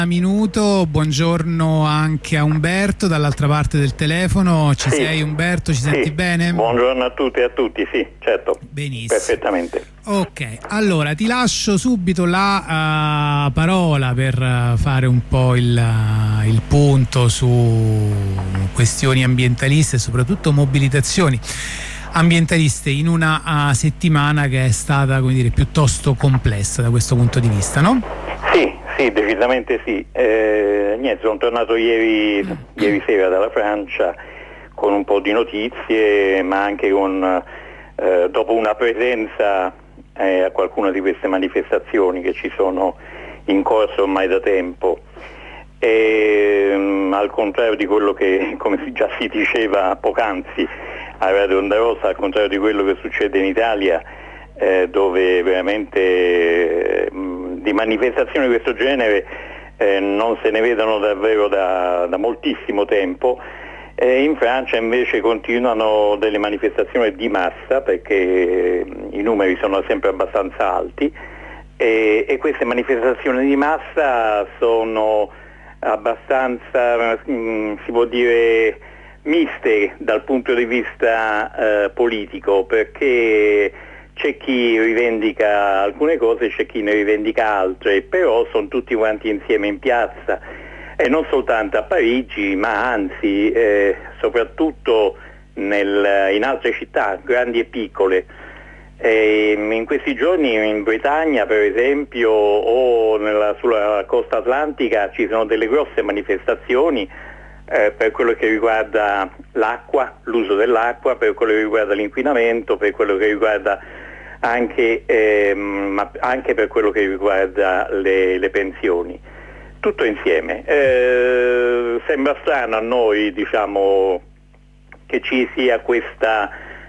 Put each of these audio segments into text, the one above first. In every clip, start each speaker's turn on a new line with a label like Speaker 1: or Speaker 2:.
Speaker 1: Minuto, buongiorno anche a Umberto dall'altra parte del telefono. Ci sei Umberto? Ci senti bene?
Speaker 2: Buongiorno a tutti e a tutti, sì, certo.
Speaker 1: Benissimo.
Speaker 2: Perfettamente.
Speaker 1: Ok, allora ti lascio subito la parola per fare un po' il punto su questioni ambientaliste e soprattutto mobilitazioni ambientaliste in una settimana che è stata, come dire, piuttosto complessa da questo punto di vista, no?
Speaker 2: Sì, decisamente sì. Niente, sono tornato ieri sera dalla Francia con un po' di notizie, ma anche dopo una presenza a qualcuna di queste manifestazioni che ci sono in corso ormai da tempo. Al contrario di quello che, come già si diceva poc'anzi a Radio Onda Rossa, al contrario di quello che succede in Italia, dove veramente di manifestazioni di questo genere non se ne vedono davvero da moltissimo tempo. In Francia invece continuano delle manifestazioni di massa, perché i numeri sono sempre abbastanza alti, e queste manifestazioni di massa sono abbastanza, si può dire, miste dal punto di vista politico, perché c'è chi rivendica alcune cose, c'è chi ne rivendica altre, però sono tutti quanti insieme in piazza, e non soltanto a Parigi, ma anzi soprattutto in altre città, grandi e piccole. In questi giorni in Bretagna, per esempio, o sulla costa atlantica ci sono delle grosse manifestazioni per quello che riguarda l'acqua, l'uso dell'acqua, per quello che riguarda l'inquinamento, per quello che riguarda anche per quello che riguarda le pensioni. Tutto insieme. Sembra strano a noi, diciamo, che ci sia questa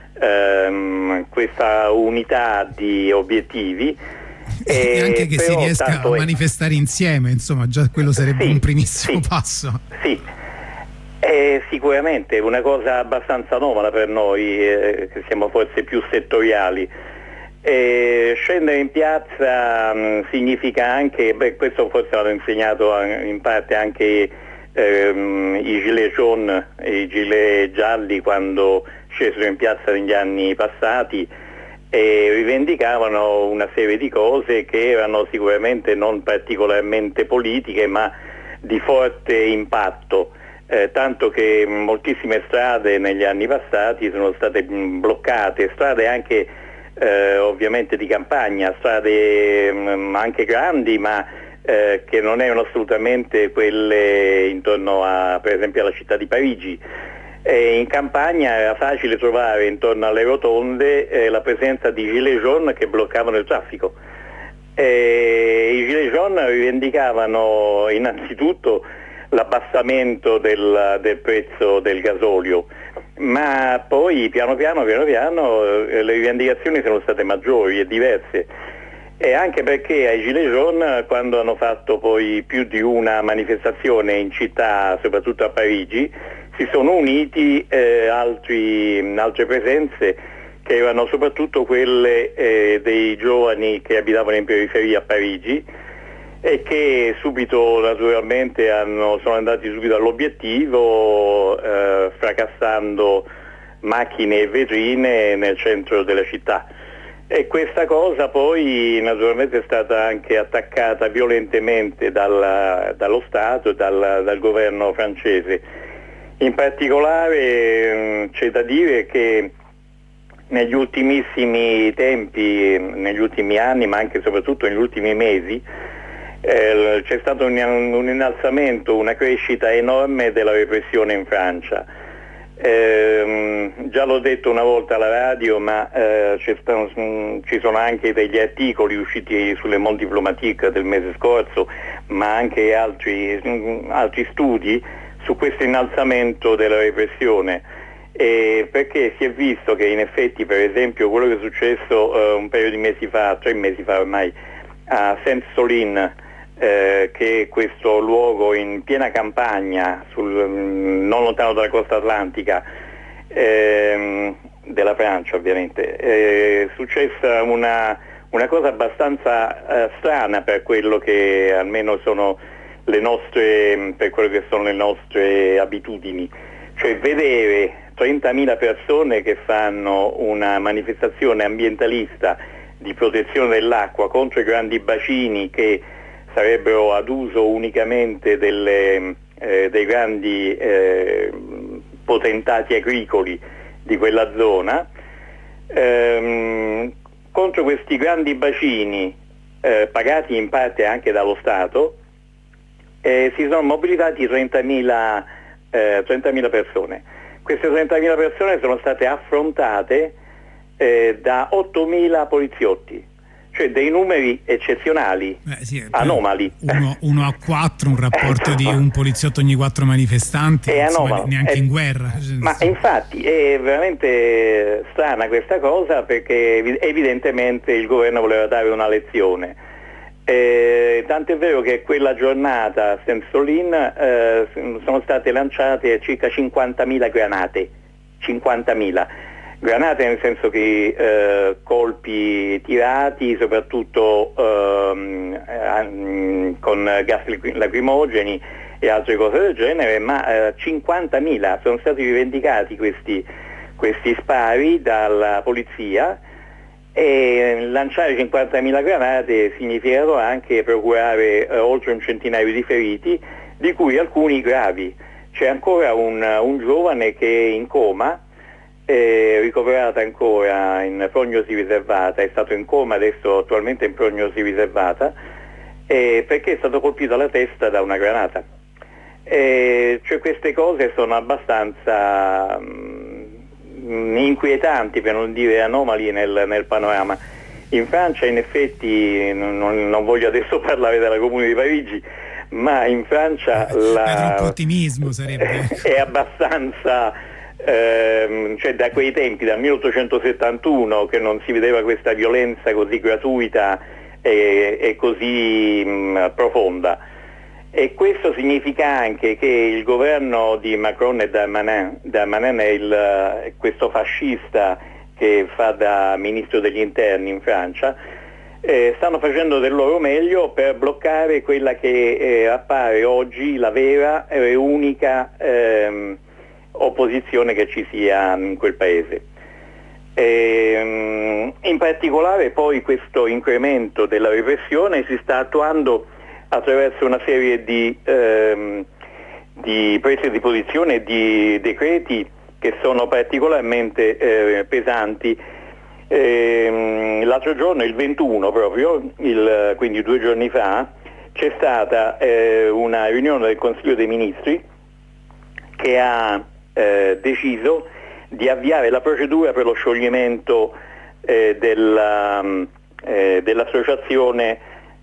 Speaker 2: unità di obiettivi.
Speaker 1: E anche che si riesca a manifestare insieme, insomma, già quello sarebbe un primissimo passo.
Speaker 2: Sì. È sicuramente una cosa abbastanza anomala per noi, che siamo forse più settoriali. Scendere in piazza significa anche, questo forse l'hanno insegnato in parte anche i gilet jaune e i gilet gialli quando scesero in piazza negli anni passati, e rivendicavano una serie di cose che erano sicuramente non particolarmente politiche, ma di forte impatto. Tanto che moltissime strade negli anni passati sono state bloccate, strade anche ovviamente di campagna, strade anche grandi, ma che non erano assolutamente quelle intorno per esempio alla città di Parigi. In campagna era facile trovare intorno alle rotonde la presenza di gilet jaune che bloccavano il traffico. I gilet jaune rivendicavano innanzitutto l'abbassamento del prezzo del gasolio, ma poi piano piano le rivendicazioni sono state maggiori e diverse, e anche perché ai Gilets jaunes, quando hanno fatto poi più di una manifestazione in città, soprattutto a Parigi, si sono uniti altre presenze che erano soprattutto quelle dei giovani che abitavano in periferia a Parigi, e che subito naturalmente sono andati subito all'obiettivo, fracassando macchine e vetrine nel centro della città. E questa cosa poi naturalmente è stata anche attaccata violentemente dallo Stato e dal governo francese. In particolare c'è da dire che negli ultimissimi tempi, negli ultimi anni, ma anche e soprattutto negli ultimi mesi, c'è stato un innalzamento, una crescita enorme della repressione in Francia. Già l'ho detto una volta alla radio, ma ci sono anche degli articoli usciti sulle Monde Diplomatique del mese scorso, ma anche altri studi su questo innalzamento della repressione, perché si è visto che in effetti, per esempio, quello che è successo un paio di mesi fa, 3 mesi fa ormai, a Saint-Solin, che è questo luogo in piena campagna, non lontano dalla costa atlantica della Francia, ovviamente, è successa una cosa abbastanza strana per quello che almeno sono per quello che sono le nostre abitudini. Cioè vedere 30.000 persone che fanno una manifestazione ambientalista di protezione dell'acqua contro i grandi bacini che sarebbero ad uso unicamente dei grandi potentati agricoli di quella zona, contro questi grandi bacini pagati in parte anche dallo Stato, si sono mobilitati 30.000 persone. Queste 30.000 persone sono state affrontate da 8.000 poliziotti, cioè dei numeri eccezionali, anomali.
Speaker 1: 1 a 4, un rapporto di un poliziotto ogni 4 manifestanti, insomma, neanche in guerra.
Speaker 2: Ma infatti è veramente strana questa cosa, perché evidentemente il governo voleva dare una lezione. Tant'è vero che quella giornata a Saint-Solin sono state lanciate circa 50.000 granate, 50.000 granate nel senso che colpi tirati soprattutto con gas lacrimogeni e altre cose del genere, ma 50.000 sono stati rivendicati questi spari dalla polizia. E lanciare 50.000 granate significato anche procurare oltre un centinaio di feriti, di cui alcuni gravi. C'è ancora un giovane che è in coma, ricoverato ancora in prognosi riservata, è stato in coma, adesso attualmente in prognosi riservata, perché è stato colpito alla testa da una granata. Cioè queste cose sono abbastanza inquietanti, per non dire anomali nel panorama. In Francia in effetti, non voglio adesso parlare della Comune di Parigi, ma in Francia
Speaker 1: troppo ottimismo sarebbe.
Speaker 2: È abbastanza, cioè da quei tempi, dal 1871, che non si vedeva questa violenza così gratuita e così profonda. E questo significa anche che il governo di Macron e Darmanin è questo fascista che fa da ministro degli interni in Francia, stanno facendo del loro meglio per bloccare quella che appare oggi la vera e unica opposizione che ci sia in quel paese. In particolare poi questo incremento della repressione si sta attuando attraverso una serie di prese di posizione e di decreti che sono particolarmente pesanti. L'altro giorno, il 21 proprio, quindi 2 giorni fa, c'è stata una riunione del Consiglio dei Ministri che ha deciso di avviare la procedura per lo scioglimento dell'associazione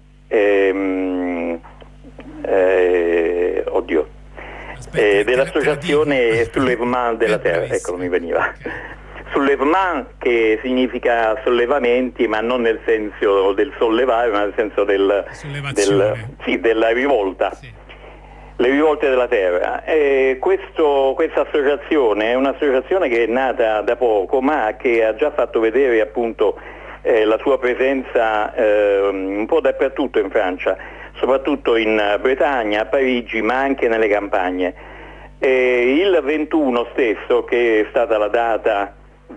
Speaker 2: dell'associazione Soulèvement de la Terre, ecco, non mi veniva. Soulèvement, che significa sollevamenti, ma non nel senso del sollevare, ma nel senso della rivolta. Sì. Le rivolte della terra. Questa associazione è un'associazione che è nata da poco, ma che ha già fatto vedere appunto la sua presenza un po' dappertutto in Francia, soprattutto in Bretagna, a Parigi, ma anche nelle campagne. Il 21 stesso, che è stata la data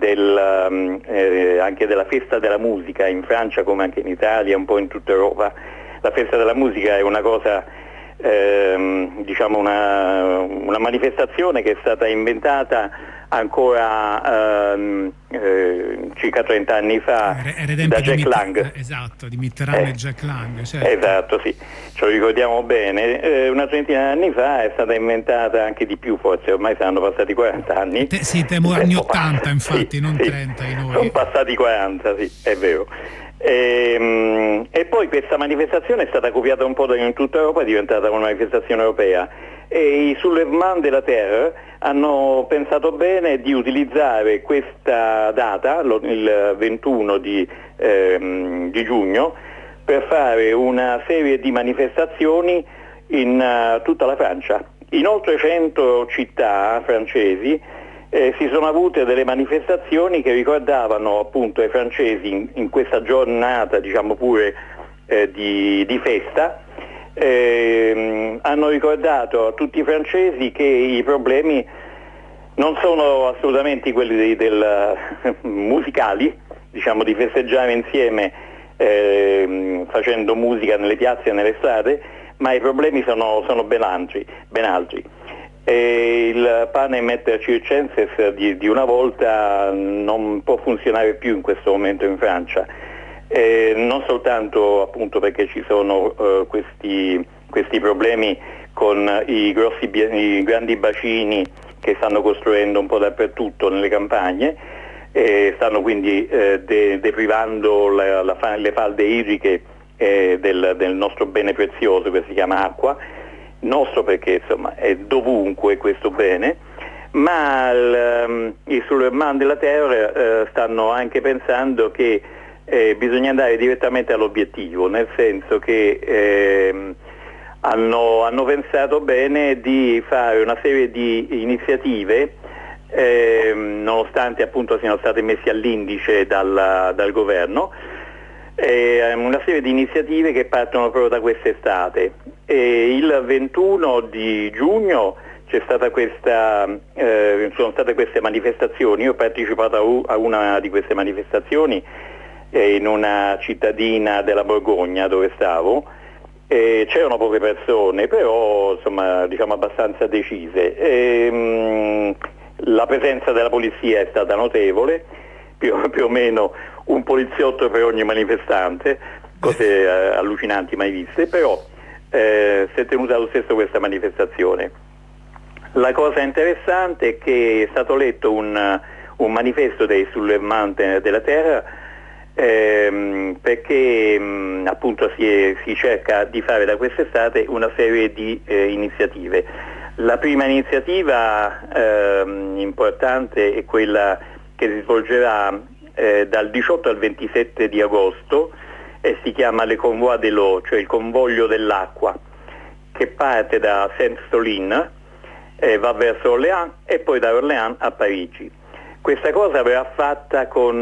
Speaker 2: anche della festa della musica in Francia come anche in Italia, un po' in tutta Europa, la festa della musica è una cosa, diciamo una manifestazione che è stata inventata ancora circa 30 anni fa da Jack Lang.
Speaker 1: Esatto, di Mitterrand e Jack Lang, certo.
Speaker 2: Esatto, sì, ce lo ricordiamo bene. Una trentina di anni fa è stata inventata, anche di più forse, ormai saranno passati 40 anni.
Speaker 1: Sì, temo anni 80 infatti, sì, non 30 di noi.
Speaker 2: Sono passati 40, sì, è vero. E poi questa manifestazione è stata copiata un po' in tutta Europa, è diventata una manifestazione europea, e i Soulèvement de la Terre hanno pensato bene di utilizzare questa data, il 21 di giugno, per fare una serie di manifestazioni in tutta la Francia. In oltre 100 città francesi si sono avute delle manifestazioni che ricordavano appunto ai francesi in questa giornata, diciamo pure di festa, hanno ricordato a tutti i francesi che i problemi non sono assolutamente quelli musicali, diciamo di festeggiare insieme facendo musica nelle piazze e nelle strade, ma i problemi sono ben altri. Il Panem et Circenses di una volta non può funzionare più in questo momento in Francia, non soltanto appunto perché ci sono questi problemi con i grandi bacini che stanno costruendo un po' dappertutto nelle campagne, stanno quindi deprivando le falde idriche del nostro bene prezioso che si chiama acqua, nostro perché insomma è dovunque questo bene, ma i soulèvement de la terre stanno anche pensando che bisogna andare direttamente all'obiettivo, nel senso che hanno pensato bene di fare una serie di iniziative, nonostante appunto siano state messe all'indice dal governo, una serie di iniziative che partono proprio da quest'estate. Il 21 di giugno sono state queste manifestazioni. Io ho partecipato a una di queste manifestazioni in una cittadina della Borgogna dove stavo. C'erano poche persone, però insomma diciamo abbastanza decise. La presenza della polizia è stata notevole, più o meno un poliziotto per ogni manifestante, cose allucinanti mai viste, però si è tenuta lo stesso questa manifestazione. La cosa interessante è che è stato letto un manifesto dei soulèvement de la terre, perché appunto si cerca di fare da quest'estate una serie di iniziative. La prima iniziativa importante è quella che si svolgerà dal 18 al 27 di agosto e si chiama Le Convoi de l'eau, cioè il convoglio dell'acqua, che parte da Saint-Solin, va verso Orléans e poi da Orléans a Parigi. Questa cosa verrà fatta con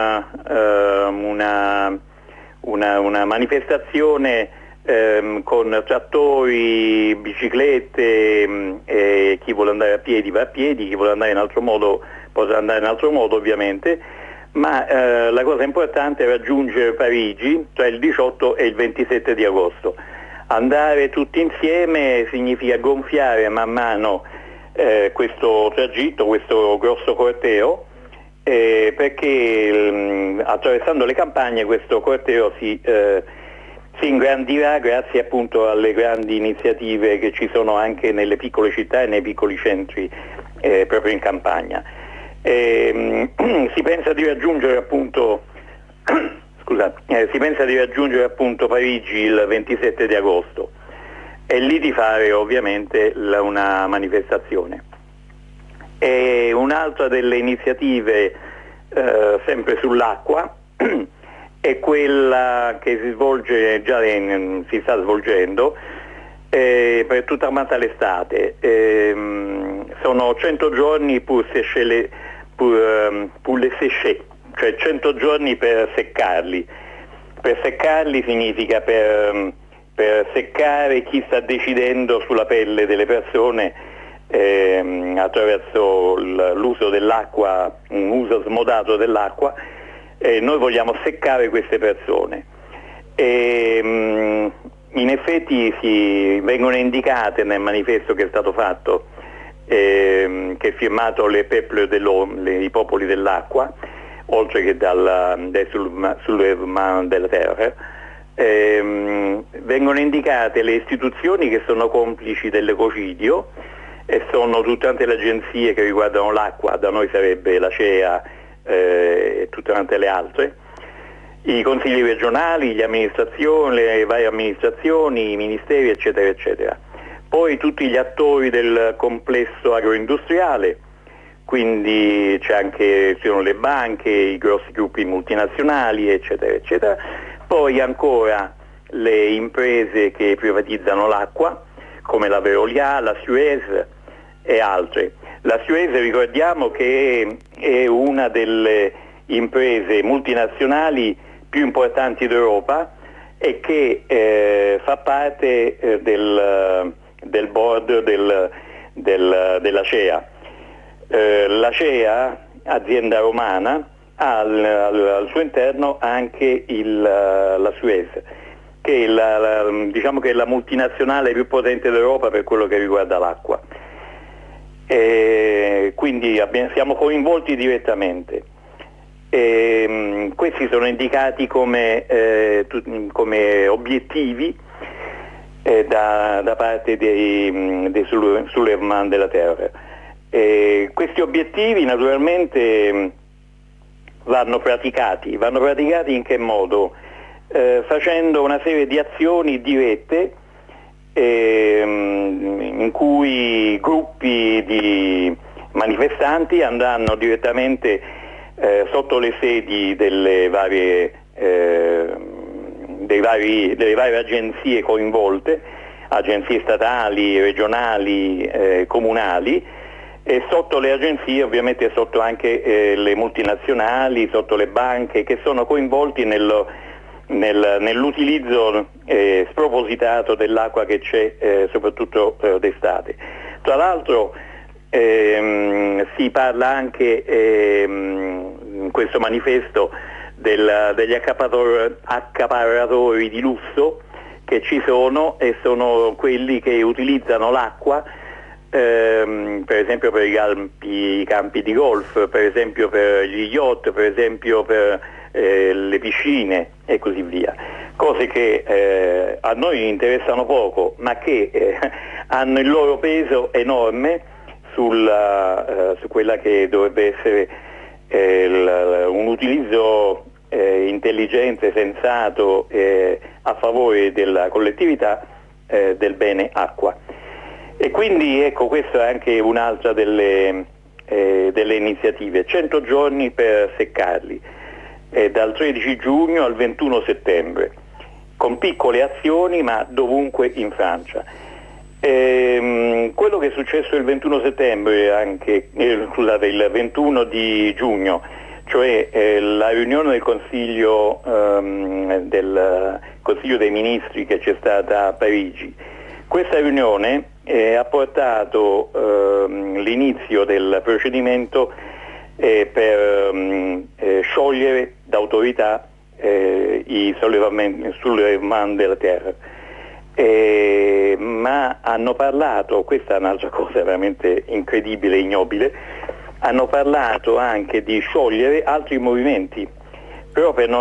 Speaker 2: una manifestazione con trattori, biciclette, chi vuole andare a piedi va a piedi, chi vuole andare in altro modo potrà andare in altro modo ovviamente, ma la cosa importante è raggiungere Parigi tra il 18 e il 27 di agosto. Andare tutti insieme significa gonfiare man mano questo tragitto, questo grosso corteo, perché attraversando le campagne questo corteo si ingrandirà grazie appunto alle grandi iniziative che ci sono anche nelle piccole città e nei piccoli centri proprio in campagna. Si pensa di raggiungere appunto Parigi il 27 di agosto e lì di fare ovviamente una manifestazione. E un'altra delle iniziative sempre sull'acqua è quella che si svolge si sta svolgendo per tutta quanta l'estate. Sono 100 giorni pour les sécher, cioè 100 giorni per seccarli. Per seccarli significa per seccare chi sta decidendo sulla pelle delle persone attraverso l'uso dell'acqua, un uso smodato dell'acqua. Noi vogliamo seccare queste persone. In effetti vengono indicate nel manifesto che è stato fatto, che è firmato les peuples de l'eau, i popoli dell'acqua, oltre che dai soulèvement de la terre, vengono indicate le istituzioni che sono complici dell'ecocidio e sono tutte le agenzie che riguardano l'acqua, da noi sarebbe la CEA e tutte le altre, i consigli regionali, le varie amministrazioni, i ministeri eccetera eccetera. Poi tutti gli attori del complesso agroindustriale, quindi ci sono le banche, i grossi gruppi multinazionali eccetera eccetera. Poi ancora le imprese che privatizzano l'acqua come la Veolia, la Suez e altre. La Suez ricordiamo che è una delle imprese multinazionali più importanti d'Europa, e che fa parte del board dell'ACEA. L'ACEA, azienda romana, ha al suo interno anche la Suez, che è diciamo che è la multinazionale più potente d'Europa per quello che riguarda l'acqua. Quindi siamo coinvolti direttamente. Questi sono indicati come obiettivi da parte dei Suleyman della Terra. Questi obiettivi naturalmente vanno praticati in che modo? Facendo una serie di azioni dirette in cui gruppi di manifestanti andranno direttamente sotto le sedi delle varie agenzie coinvolte, agenzie statali, regionali, comunali, e sotto le agenzie ovviamente sotto anche le multinazionali, sotto le banche che sono coinvolti nell'utilizzo spropositato dell'acqua che c'è soprattutto d'estate. Tra l'altro si parla anche in questo manifesto degli accaparratori di lusso che ci sono, e sono quelli che utilizzano l'acqua per esempio per i campi di golf, per esempio per gli yacht, per esempio per le piscine e così via, cose che a noi interessano poco ma che hanno il loro peso enorme su quella che dovrebbe essere un utilizzo intelligente, sensato, a favore della collettività del bene acqua. E quindi ecco, questa è anche un'altra delle iniziative. 100 giorni per seccarli, dal 13 giugno al 21 settembre, con piccole azioni ma dovunque in Francia. Quello che è successo il 21 settembre, il 21 di giugno, cioè la riunione del Consiglio dei Ministri che c'è stata a Parigi. Questa riunione ha portato l'inizio del procedimento per sciogliere d'autorità i Suleyman della Terra. Ma hanno parlato, questa è un'altra cosa veramente incredibile e ignobile, hanno parlato anche di sciogliere altri movimenti, però per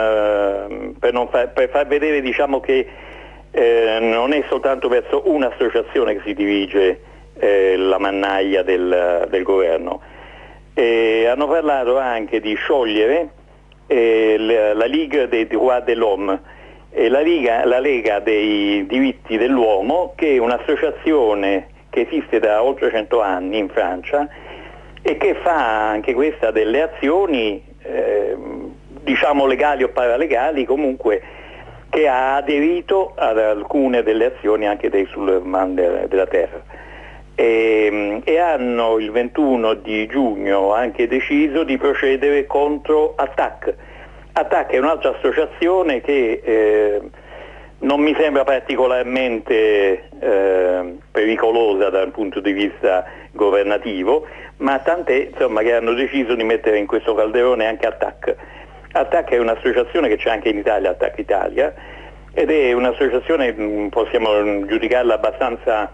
Speaker 2: far vedere, diciamo, che non è soltanto verso un'associazione che si dirige la mannaia del governo. Hanno parlato anche di sciogliere la Ligue des droits de l'homme, la Lega dei diritti dell'uomo, che è un'associazione che esiste da oltre 100 anni in Francia e che fa anche questa delle azioni diciamo legali o paralegali, comunque, che ha aderito ad alcune delle azioni anche dei Suleyman della Terra, e hanno il 21 di giugno anche deciso di procedere contro Attac. Attac è un'altra associazione che non mi sembra particolarmente pericolosa dal punto di vista governativo, ma tant'è, insomma, che hanno deciso di mettere in questo calderone anche Attac. Attac è un'associazione che c'è anche in Italia, Attac Italia, ed è un'associazione, possiamo giudicarla abbastanza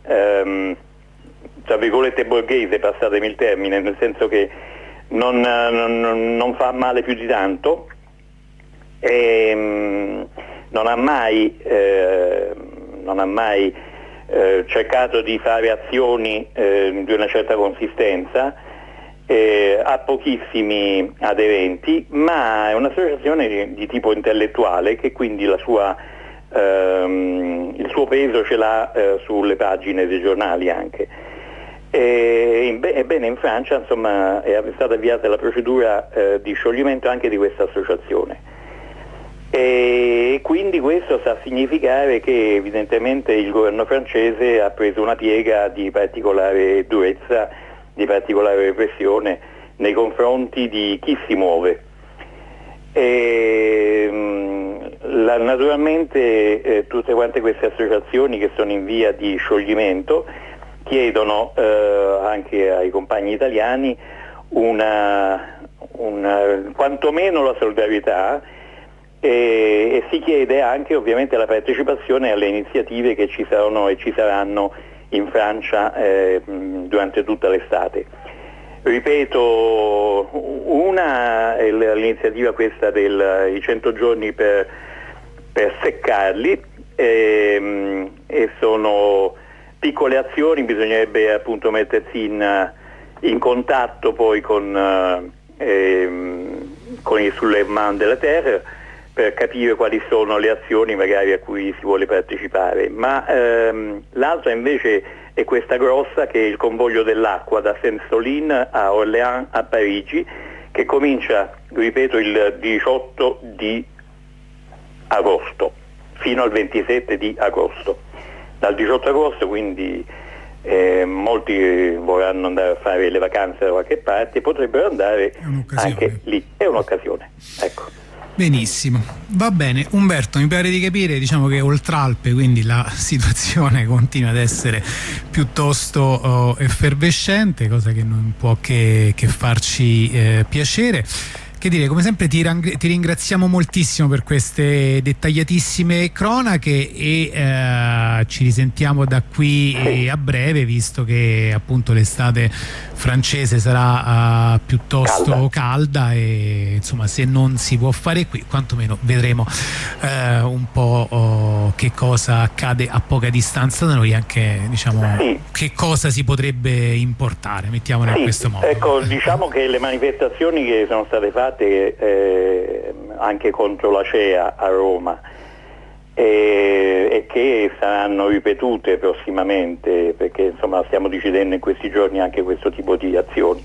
Speaker 2: tra virgolette borghese, passatemi il termine, nel senso che non fa male più di tanto, e non ha mai cercato di fare azioni di una certa consistenza, ha pochissimi aderenti, ma è un'associazione di tipo intellettuale che quindi il suo peso ce l'ha sulle pagine dei giornali anche. Ebbene, in Francia, insomma, è stata avviata la procedura di scioglimento anche di questa associazione, e quindi questo sta a significare che evidentemente il governo francese ha preso una piega di particolare durezza, di particolare repressione nei confronti di chi si muove. Naturalmente tutte quante queste associazioni che sono in via di scioglimento chiedono anche ai compagni italiani quantomeno la solidarietà e si chiede anche ovviamente la partecipazione alle iniziative che ci saranno e ci saranno in Francia durante tutta l'estate. Ripeto, una è l'iniziativa questa dei 100 giorni per seccarli e sono piccole azioni, bisognerebbe appunto mettersi in contatto poi con i soulèvement de la terre per capire quali sono le azioni magari a cui si vuole partecipare, ma l'altra invece è questa grossa, che è il convoglio dell'acqua da Saint-Soline a Orléans a Parigi, che comincia, ripeto, il 18 di agosto fino al 27 di agosto. Dal 18 agosto quindi molti vorranno andare a fare le vacanze da qualche parte, potrebbero andare anche lì, è un'occasione, ecco.
Speaker 1: Benissimo, va bene. Umberto, mi pare di capire, diciamo che Oltralpe, quindi la situazione continua ad essere piuttosto effervescente, cosa che non può che farci piacere. Che dire, come sempre ti ringraziamo moltissimo per queste dettagliatissime cronache e ci risentiamo da qui a breve, visto che appunto l'estate francese sarà piuttosto calda e insomma, se non si può fare qui, quantomeno vedremo un po' che cosa accade a poca distanza da noi, anche diciamo che cosa si potrebbe importare, mettiamola in questo modo.
Speaker 2: Ecco, diciamo che le manifestazioni che sono state fatte anche contro la CEA a Roma e che saranno ripetute prossimamente, perché insomma stiamo decidendo in questi giorni anche questo tipo di azioni.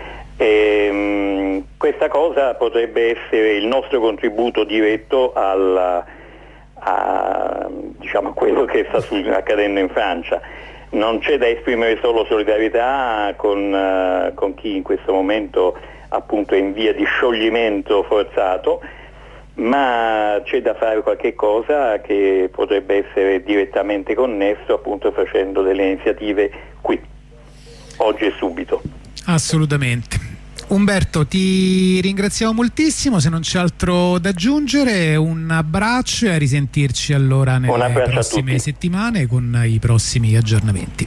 Speaker 2: Questa cosa potrebbe essere il nostro contributo diretto diciamo, a quello che sta accadendo in Francia. Non c'è da esprimere solo solidarietà con chi in questo momento appunto è in via di scioglimento forzato, ma c'è da fare qualche cosa che potrebbe essere direttamente connesso, appunto facendo delle iniziative qui, oggi e subito.
Speaker 1: Assolutamente. Umberto, ti ringraziamo moltissimo, se non c'è altro da aggiungere un abbraccio e a risentirci allora nelle prossime settimane con i prossimi aggiornamenti.